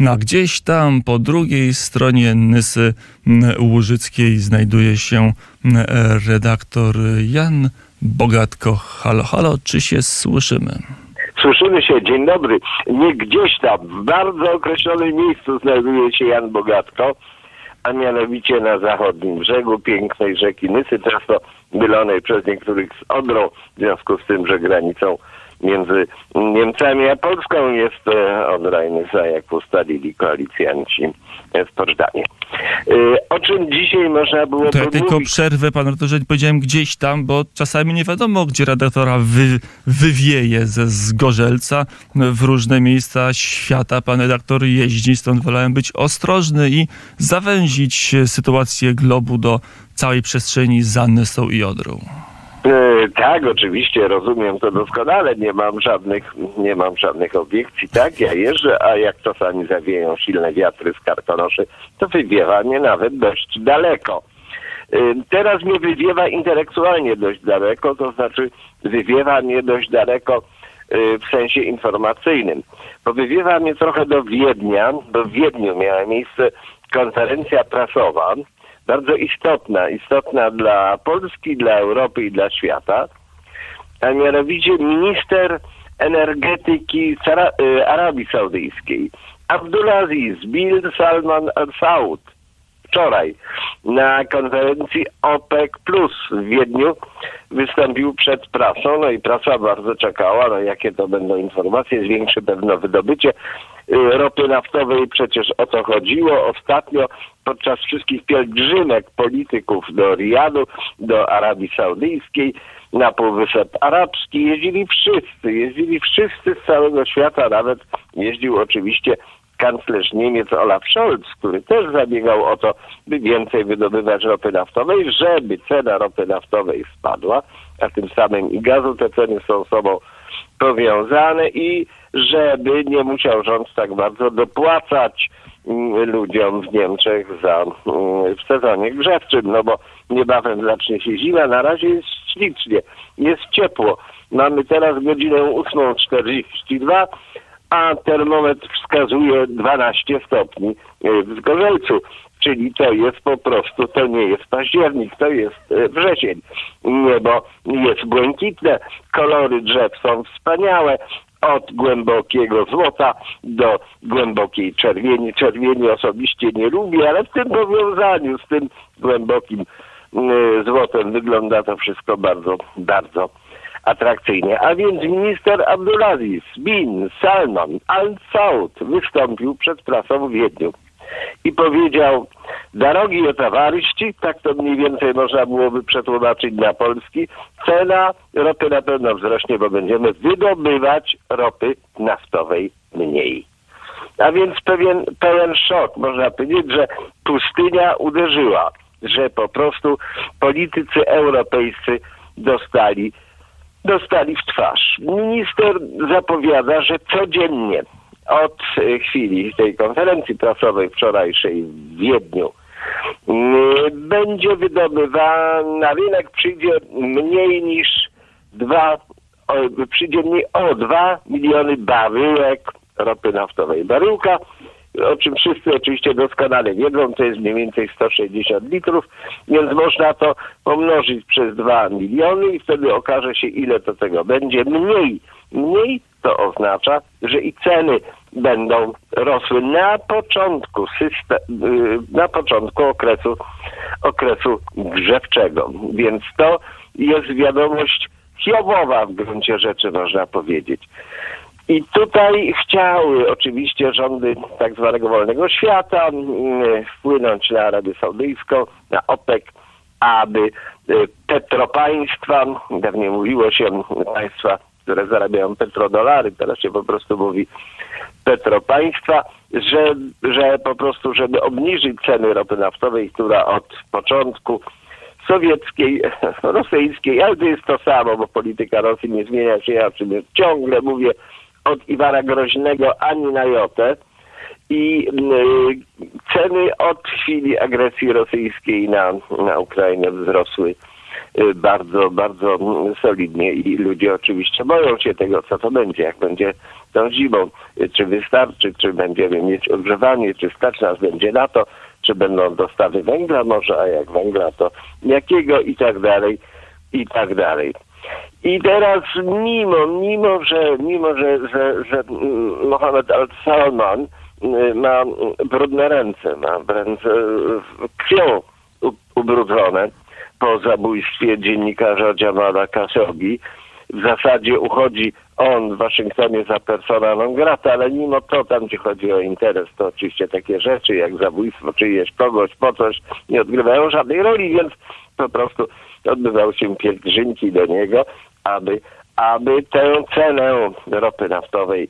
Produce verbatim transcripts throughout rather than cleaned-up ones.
a gdzieś tam po drugiej stronie Nysy Łużyckiej znajduje się redaktor Jan Bogatko. Halo, halo, czy się słyszymy? Słyszymy się, dzień dobry. Nie gdzieś tam, w bardzo określonym miejscu znajduje się Jan Bogatko, a mianowicie na zachodnim brzegu pięknej rzeki Nysy, często mylonej przez niektórych z Odrą, w związku z tym, że granicą między Niemcami a Polską jest Odra i Nysa, jak ustalili koalicjanci w Poczdamie. O czym dzisiaj można było To ja pomówić? tylko przerwę, pan redaktorze, powiedziałem gdzieś tam, bo czasami nie wiadomo, gdzie redaktora wy, wywieje ze Zgorzelca w różne miejsca świata. Pan redaktor jeździ, stąd wolałem być ostrożny i zawęzić sytuację globu do całej przestrzeni za Nysą i Odrą. E, tak, oczywiście, rozumiem to doskonale, nie mam żadnych, nie mam żadnych obiekcji, tak, ja jeżdżę, a jak czasami zawieją silne wiatry z karkonoszy, to wywiewa mnie nawet dość daleko. E, teraz mnie wywiewa intelektualnie dość daleko, to znaczy wywiewa mnie dość daleko e, w sensie informacyjnym, bo wywiewa mnie trochę do Wiednia, bo w Wiedniu miała miejsce konferencja prasowa, bardzo istotna, istotna dla Polski, dla Europy i dla świata, a mianowicie minister energetyki Arabii Saudyjskiej, Abdulaziz bin Salman Al Saud, wczoraj na konferencji OPEC plus w Wiedniu wystąpił przed prasą, no i prasa bardzo czekała, no jakie to będą informacje, zwiększy pewno wydobycie ropy naftowej, przecież o to chodziło ostatnio podczas wszystkich pielgrzymek polityków do Riyadu, do Arabii Saudyjskiej, na Półwysep Arabski, jeździli wszyscy, jeździli wszyscy z całego świata, nawet jeździł oczywiście kanclerz Niemiec Olaf Scholz, który też zabiegał o to, by więcej wydobywać ropy naftowej, żeby cena ropy naftowej spadła, a tym samym i gazu te ceny są z sobą powiązane i żeby nie musiał rząd tak bardzo dopłacać ludziom w Niemczech za w sezonie grzewczym, no bo niebawem zacznie się zima, na razie jest ślicznie, jest ciepło. Mamy teraz godzinę ósmą czterdzieści dwa, a termometr wskazuje dwanaście stopni w Zgorzelcu, czyli to jest po prostu, to nie jest październik, to jest wrzesień. Niebo jest błękitne, kolory drzew są wspaniałe, od głębokiego złota do głębokiej czerwieni. Czerwieni osobiście nie lubię, ale w tym powiązaniu z tym głębokim y, złotem wygląda to wszystko bardzo, bardzo atrakcyjnie. A więc minister Abdulaziz bin Salman Al Saud wystąpił przed prasą w Wiedniu i powiedział: drogie towarzyści, tak to mniej więcej można byłoby przetłumaczyć na polski, cena ropy na pewno wzrośnie, bo będziemy wydobywać ropy naftowej mniej. A więc pewien, pełen szok, można powiedzieć, że pustynia uderzyła, że po prostu politycy europejscy dostali, dostali w twarz. Minister zapowiada, że codziennie od chwili tej konferencji prasowej wczorajszej w Wiedniu będzie wydobywana, na rynek przyjdzie mniej niż dwa, przyjdzie mniej o dwa miliony baryłek ropy naftowej. Baryłka, o czym wszyscy oczywiście doskonale wiedzą, to jest mniej więcej sto sześćdziesiąt litrów, więc można to pomnożyć przez dwa miliony i wtedy okaże się, ile to tego będzie. Mniej, mniej to oznacza, że i ceny będą rosły na początku system, na początku okresu, okresu grzewczego. Więc to jest wiadomość hiobowa w gruncie rzeczy, można powiedzieć. I tutaj chciały oczywiście rządy tak zwanego wolnego świata wpłynąć na Arabię Saudyjską, na OPEC, aby petropaństwa, dawniej mówiło się państwa, które zarabiają petrodolary, teraz się po prostu mówi petropaństwa, że, że po prostu, żeby obniżyć ceny ropy naftowej, która od początku sowieckiej, rosyjskiej, ale to jest to samo, bo polityka Rosji nie zmienia się, ja o czym ciągle mówię, od Iwana Groźnego ani na jotę i y, ceny od chwili agresji rosyjskiej na, na Ukrainę wzrosły bardzo, bardzo solidnie i ludzie oczywiście boją się tego, co to będzie, jak będzie tą zimą, czy wystarczy, czy będziemy mieć ogrzewanie, czy stać nas będzie na to, czy będą dostawy węgla może, a jak węgla, to jakiego i tak dalej, i tak dalej. I teraz mimo, mimo, że, mimo, że, że, że Mohammed al-Salman ma brudne ręce, ma ręce krwią ubrudzone po zabójstwie dziennikarza Jamala Khashoggi. W zasadzie uchodzi on w Waszyngtonie za persona non grata, ale mimo to tam, gdzie chodzi o interes, to oczywiście takie rzeczy jak zabójstwo czyjeś kogoś po coś nie odgrywają żadnej roli, więc po prostu odbywały się pielgrzymki do niego, aby, aby tę cenę ropy naftowej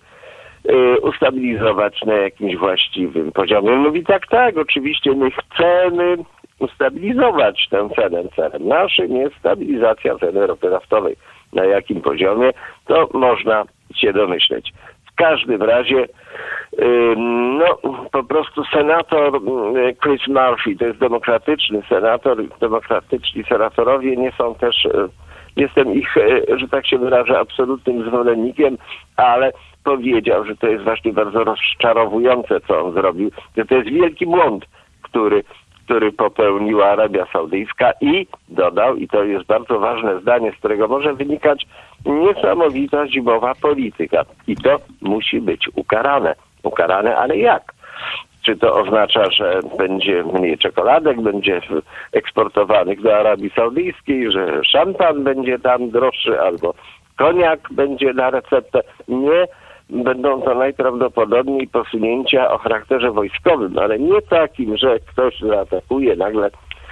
y, ustabilizować na jakimś właściwym poziomie. On mówi tak, tak, oczywiście my chcemy ustabilizować tę cenę. Celem naszym jest stabilizacja ceny ropy naftowej. Na jakim poziomie, to można się domyśleć. W każdym razie yy, no po prostu senator yy, Chris Murphy, to jest demokratyczny senator, demokratyczni senatorowie nie są też, yy, jestem ich, yy, że tak się wyrażę, absolutnym zwolennikiem, ale powiedział, że to jest właśnie bardzo rozczarowujące, co on zrobił, że to jest wielki błąd, który który popełniła Arabia Saudyjska i dodał, i to jest bardzo ważne zdanie, z którego może wynikać niesamowita zimowa polityka. I to musi być ukarane. Ukarane, ale jak? Czy to oznacza, że będzie mniej czekoladek, będzie eksportowanych do Arabii Saudyjskiej, że szampan będzie tam droższy, albo koniak będzie na receptę? Nie. Będą to najprawdopodobniej posunięcia o charakterze wojskowym, ale nie takim, że ktoś zaatakuje nagle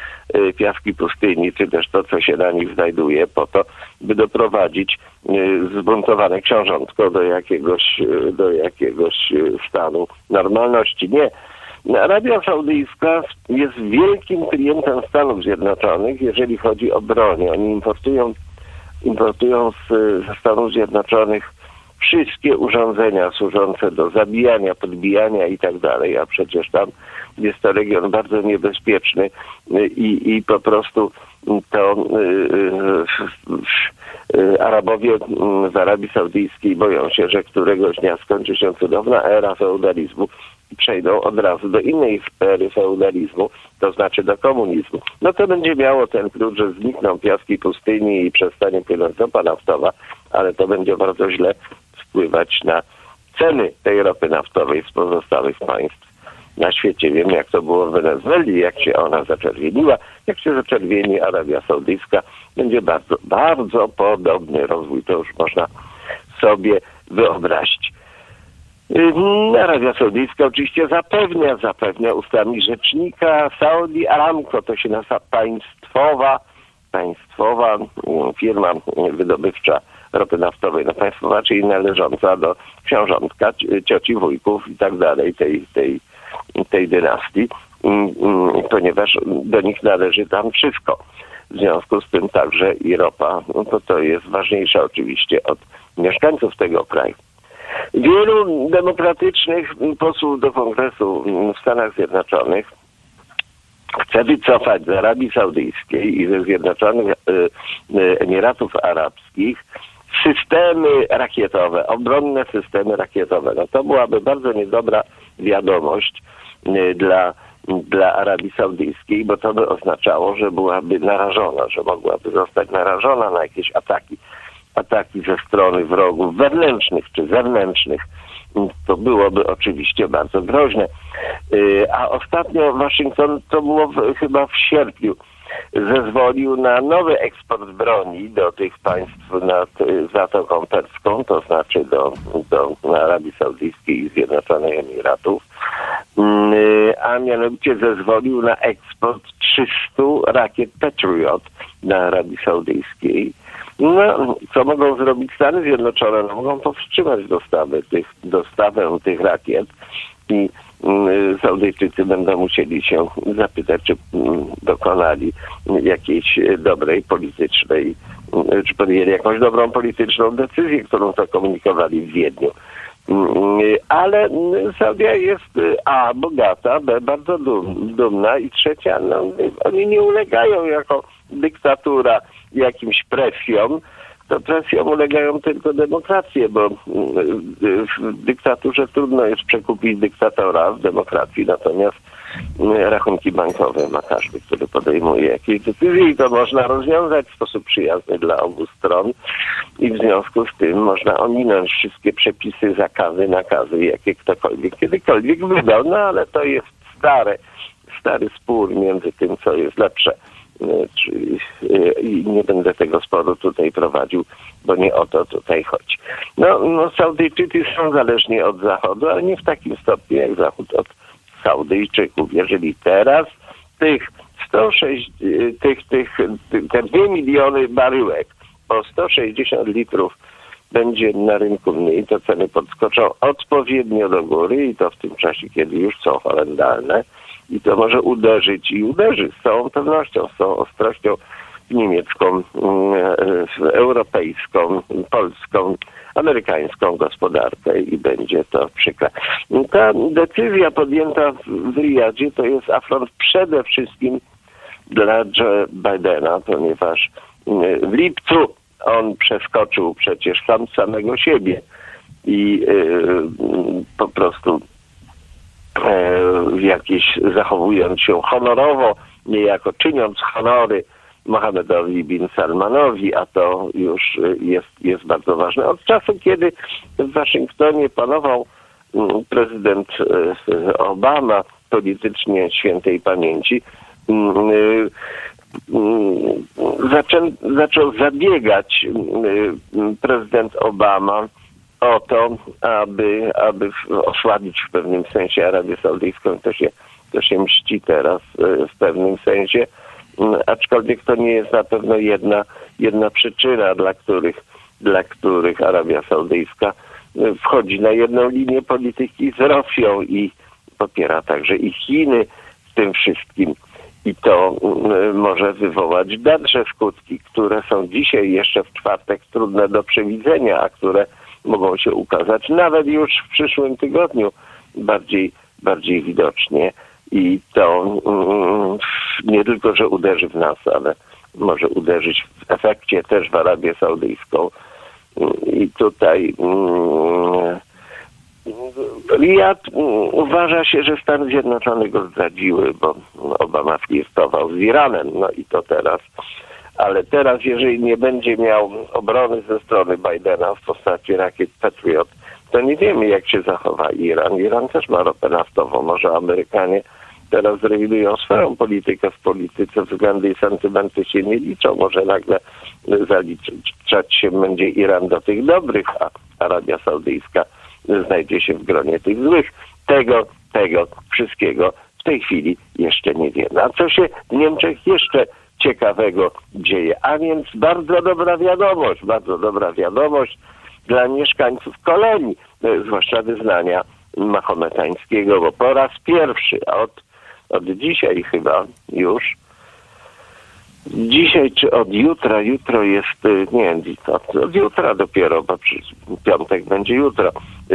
y, piaski pustyni, czy też to, co się na nich znajduje, po to, by doprowadzić y, zbuntowane książątko do jakiegoś, y, do jakiegoś y, stanu normalności. Nie. Arabia Saudyjska jest wielkim klientem Stanów Zjednoczonych, jeżeli chodzi o broń. Oni importują, importują z, ze Stanów Zjednoczonych wszystkie urządzenia służące do zabijania, podbijania i tak dalej, a przecież tam jest to region bardzo niebezpieczny i, i po prostu to y, y, Arabowie w Arabii Saudyjskiej boją się, że któregoś dnia skończy się cudowna era feudalizmu i przejdą od razu do innej ery feudalizmu, to znaczy do komunizmu. No to będzie miało ten klucz, że znikną piaski pustyni i przestanie płynąć ropa naftowa, ale to będzie bardzo źle wpływać na ceny tej ropy naftowej z pozostałych państw na świecie. Wiem, jak to było w Wenezueli, jak się ona zaczerwieniła, jak się zaczerwieni Arabia Saudyjska. Będzie bardzo, bardzo podobny rozwój. To już można sobie wyobrazić. Arabia Saudyjska oczywiście zapewnia, zapewnia ustami rzecznika Saudi Aramco, to się nazywa państwowa, państwowa firma wydobywcza ropy naftowej, no państwowa, czyli należąca do książątka, cioci, wujków i tak dalej, tej, tej, tej dynastii, ponieważ do nich należy tam wszystko. W związku z tym także i ropa, no to to jest ważniejsza oczywiście od mieszkańców tego kraju. Wielu demokratycznych posłów do Kongresu w Stanach Zjednoczonych chce wycofać z Arabii Saudyjskiej i ze Zjednoczonych Emiratów Arabskich systemy rakietowe, obronne systemy rakietowe. No to byłaby bardzo niedobra wiadomość dla, dla Arabii Saudyjskiej, bo to by oznaczało, że byłaby narażona, że mogłaby zostać narażona na jakieś ataki. ataki ze strony wrogów wewnętrznych czy zewnętrznych. To byłoby oczywiście bardzo groźne. A ostatnio Waszyngton, to było w, chyba w sierpniu, zezwolił na nowy eksport broni do tych państw nad Zatoką Perską, to znaczy do, do Arabii Saudyjskiej i Zjednoczonych Emiratów, a mianowicie zezwolił na eksport trzystu rakiet Patriot do Arabii Saudyjskiej. No, co mogą zrobić Stany Zjednoczone? No, mogą powstrzymać dostawy tych, dostawę tych rakiet i y, Saudyjczycy będą musieli się zapytać, czy y, dokonali jakiejś dobrej politycznej, y, czy podjęli jakąś dobrą polityczną decyzję, którą zakomunikowali w Wiedniu. Y, ale Saudia jest y, A, bogata, B, bardzo dum, dumna i trzecia, no, oni nie ulegają jako dyktatura jakimś presjom, to presjom ulegają tylko demokracje, bo w dyktaturze trudno jest przekupić dyktatora, w demokracji natomiast rachunki bankowe ma każdy, który podejmuje jakieś decyzje i to można rozwiązać w sposób przyjazny dla obu stron i w związku z tym można ominąć wszystkie przepisy, zakazy, nakazy, jakie ktokolwiek kiedykolwiek wydał, no ale to jest stare, stary spór między tym, co jest lepsze. Czyli, i nie będę tego sporu tutaj prowadził, bo nie o to tutaj chodzi. No, no Saudyjczycy są zależni od Zachodu, ale nie w takim stopniu jak Zachód od Saudyjczyków. Jeżeli teraz tych sto sześć, tych, tych, te dwa miliony baryłek po sto sześćdziesiąt litrów będzie na rynku mniej, to ceny podskoczą odpowiednio do góry i to w tym czasie, kiedy już są horrendalne. I to może uderzyć i uderzy z całą pewnością, z całą ostrością w niemiecką, w europejską, polską, amerykańską gospodarkę i będzie to przykre. Ta decyzja podjęta w Riyadzie to jest afront przede wszystkim dla Joe Bidena, ponieważ w lipcu on przeskoczył przecież sam samego siebie i yy, po prostu jakieś zachowując się honorowo, niejako czyniąc honory Mohamedowi bin Salmanowi, a to już jest, jest bardzo ważne. Od czasu, kiedy w Waszyngtonie panował prezydent Obama, politycznie świętej pamięci, zaczą, zaczął zabiegać prezydent Obama o to, aby, aby osłabić w pewnym sensie Arabię Saudyjską. To się, to się mści teraz w pewnym sensie, aczkolwiek to nie jest na pewno jedna, jedna przyczyna, dla których, dla których Arabia Saudyjska wchodzi na jedną linię polityki z Rosją i popiera także i Chiny w tym wszystkim. I to może wywołać dalsze skutki, które są dzisiaj jeszcze w czwartek trudne do przewidzenia, a które mogą się ukazać nawet już w przyszłym tygodniu bardziej, bardziej widocznie. I to mm, nie tylko, że uderzy w nas, ale może uderzyć w efekcie też w Arabię Saudyjską. I tutaj mm, Riyad uważa się, że Stany Zjednoczone go zdradziły, bo Obama flirtował z Iranem. No i to teraz. Ale teraz, jeżeli nie będzie miał obrony ze strony Bidena w postaci rakiet Patriot, to nie wiemy, jak się zachowa Iran. Iran też ma ropę naftową. Może Amerykanie teraz zrewidują swoją politykę w polityce, względy i sentymenty się nie liczą. Może nagle zaliczać się będzie Iran do tych dobrych, a Arabia Saudyjska znajdzie się w gronie tych złych. Tego, tego wszystkiego w tej chwili jeszcze nie wiemy. A co się w Niemczech jeszcze ciekawego dzieje? A więc bardzo dobra wiadomość, bardzo dobra wiadomość dla mieszkańców kolonii, zwłaszcza wyznania mahometańskiego, bo po raz pierwszy, a od, od dzisiaj chyba już, dzisiaj czy od jutra, jutro jest, nie wiem, od, od jutra dopiero, bo piątek będzie jutro,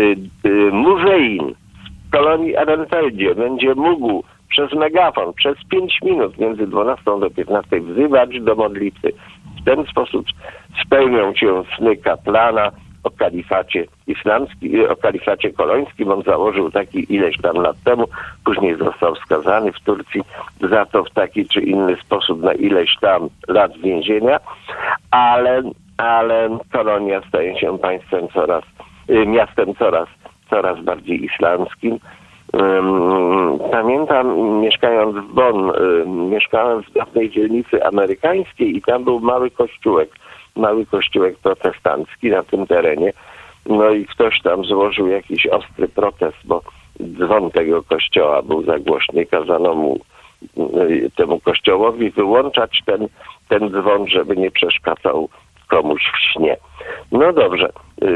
muzein w kolonii Ehrenfeldzie będzie mógł przez megafon, przez pięć minut między dwunastą do piętnastej wzywać do modlitwy. W ten sposób spełnią się sny kaplana o kalifacie islamskim, o kalifacie kolońskim. On założył taki ileś tam lat temu, później został skazany w Turcji za to w taki czy inny sposób na ileś tam lat więzienia, ale, ale kolonia staje się państwem coraz, miastem coraz, coraz bardziej islamskim. Pamiętam, mieszkając w Bonn, mieszkałem w dawnej dzielnicy amerykańskiej i tam był mały kościółek, mały kościółek protestancki na tym terenie. No i ktoś tam złożył jakiś ostry protest, bo dzwon tego kościoła był za głośny. Kazano mu, temu kościołowi wyłączać ten, ten dzwon, żeby nie przeszkadzał komuś w śnie. No dobrze,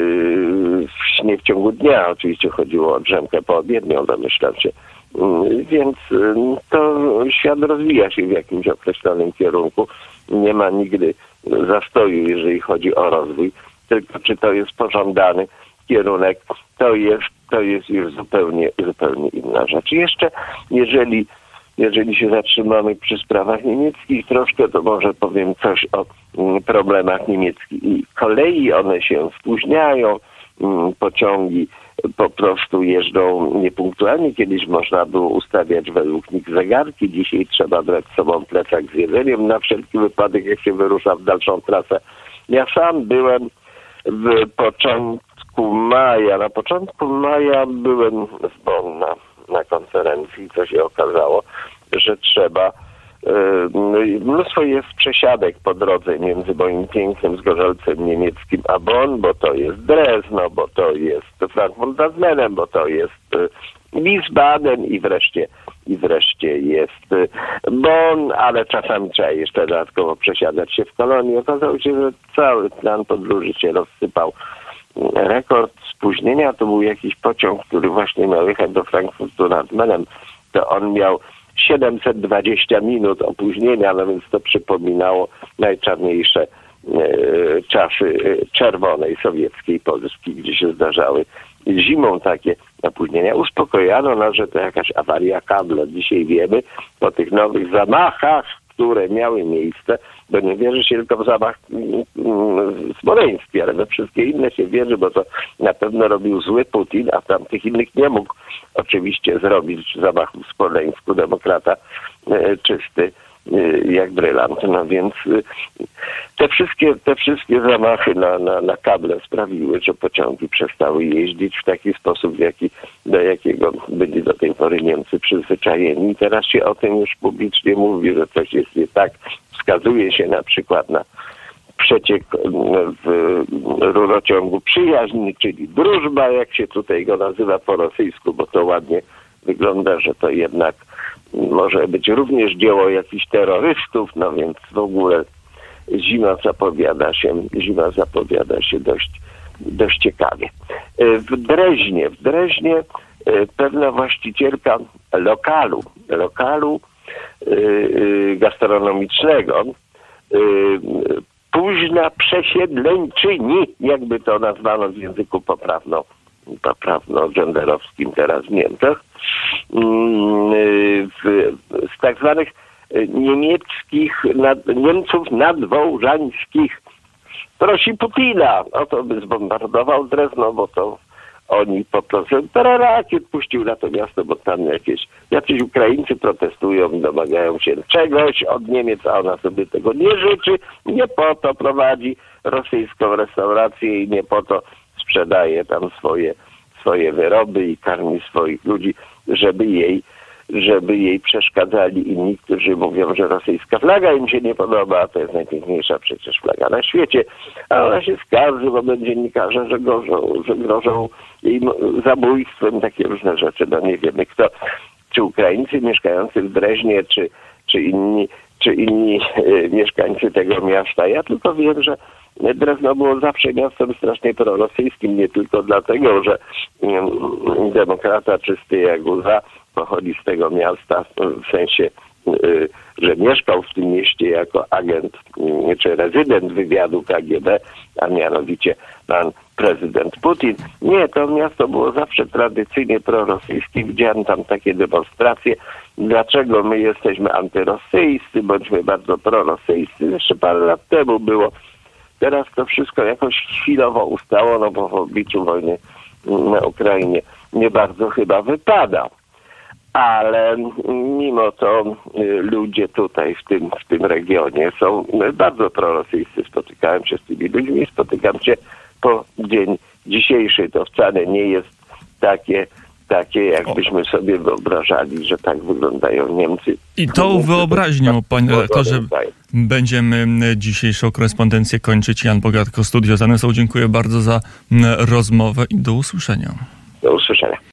w śnie w ciągu dnia oczywiście chodziło o drzemkę poobiednią, domyślam się. Więc to świat rozwija się w jakimś określonym kierunku. Nie ma nigdy zastoju, jeżeli chodzi o rozwój. Tylko czy to jest pożądany kierunek, to jest, to jest już zupełnie, zupełnie inna rzecz. Jeszcze jeżeli jeżeli się zatrzymamy przy sprawach niemieckich troszkę, to może powiem coś o mm, problemach niemieckich. I kolei one się spóźniają, mm, pociągi po prostu jeżdżą niepunktualnie. Kiedyś można było ustawiać według nich zegarki. Dzisiaj trzeba brać z sobą plecak z jedzeniem na wszelki wypadek, jak się wyrusza w dalszą trasę. Ja sam byłem w początku maja, na początku maja byłem w Bonn na, na konferencji, co się okazało, że trzeba Yy, mnóstwo jest przesiadek po drodze między moim pięknym Zgorzelcem niemieckim a Bonn, bo to jest Drezno, bo to jest Frankfurt nad Menem, bo to jest yy, Wiesbaden i wreszcie i wreszcie jest yy, Bonn, ale czasami trzeba jeszcze dodatkowo przesiadać się w Kolonii. Okazało się, że cały plan podróży się rozsypał. Rekord spóźnienia to był jakiś pociąg, który właśnie miał jechać do Frankfurtu nad Menem. To on miał siedemset dwadzieścia minut opóźnienia, no więc to przypominało najczarniejsze e, czasy e, czerwonej sowieckiej Polski, gdzie się zdarzały zimą takie opóźnienia. Uspokojano nas, że to jakaś awaria kabla. Dzisiaj wiemy po tych nowych zamachach, które miały miejsce, bo nie wierzy się tylko w zamach w Smoleńsku, ale we wszystkie inne się wierzy, bo to na pewno robił zły Putin, a tamtych innych nie mógł oczywiście zrobić zamachu w Smoleńsku. Demokrata e, czysty e, jak brylant. No więc e, te wszystkie, te wszystkie zamachy na, na, na kable sprawiły, że pociągi przestały jeździć w taki sposób, w jaki, do jakiego byli do tej pory Niemcy przyzwyczajeni. I teraz się o tym już publicznie mówi, że coś jest nie tak. Wskazuje się na przykład na przeciek w rurociągu przyjaźni, czyli drużba, jak się tutaj go nazywa po rosyjsku, bo to ładnie wygląda, że to jednak może być również dzieło jakichś terrorystów, no więc w ogóle zima zapowiada się, zima zapowiada się dość, dość ciekawie. W Dreźnie, w Dreźnie pewna właścicielka lokalu, lokalu gastronomicznego, późna przesiedleńczyni, jakby to nazwano w języku poprawno, poprawno-genderowskim teraz w Niemczech, w, z tak zwanych niemieckich, nad, Niemców nadwołżańskich prosi Putina o to, by zbombardował Drezno, bo to oni po prostu rakiet puścił na to miasto, bo tam jakieś jacyś Ukraińcy protestują, domagają się czegoś od Niemiec, a ona sobie tego nie życzy. Nie po to prowadzi rosyjską restaurację i nie po to sprzedaje tam swoje, swoje wyroby i karmi swoich ludzi, żeby jej żeby jej przeszkadzali inni, którzy mówią, że rosyjska flaga im się nie podoba, a to jest najpiękniejsza przecież flaga na świecie, a ona się skarży wobec dziennikarza, że grożą, że grożą jej zabójstwem, takie różne rzeczy. No nie wiemy kto, czy Ukraińcy mieszkający w Dreźnie, czy, czy inni, czy inni e, mieszkańcy tego miasta. Ja tylko wiem, że Drezno było zawsze miastem strasznie prorosyjskim, nie tylko dlatego, że um, demokrata czysty jak łza pochodzi z tego miasta, w sensie, y, że mieszkał w tym mieście jako agent y, czy rezydent wywiadu K G B, a mianowicie pan prezydent Putin. Nie, to miasto było zawsze tradycyjnie prorosyjskie. Widziałem tam takie demonstracje. Dlaczego my jesteśmy antyrosyjscy, bądźmy bardzo prorosyjscy? Jeszcze parę lat temu było. Teraz to wszystko jakoś chwilowo ustało, no bo w obliczu wojny na Ukrainie nie bardzo chyba wypada. Ale mimo to ludzie tutaj w tym, w tym regionie są bardzo prorosyjscy. Spotykałem się z tymi ludźmi, spotykam się po dzień dzisiejszy. To wcale nie jest takie, takie jakbyśmy sobie wyobrażali, że tak wyglądają Niemcy. I tą wyobraźnią, panie redaktorze, będziemy dzisiejszą korespondencję kończyć. Jan Bogatko, Studio Zanesą. Dziękuję bardzo za rozmowę i do usłyszenia. Do usłyszenia.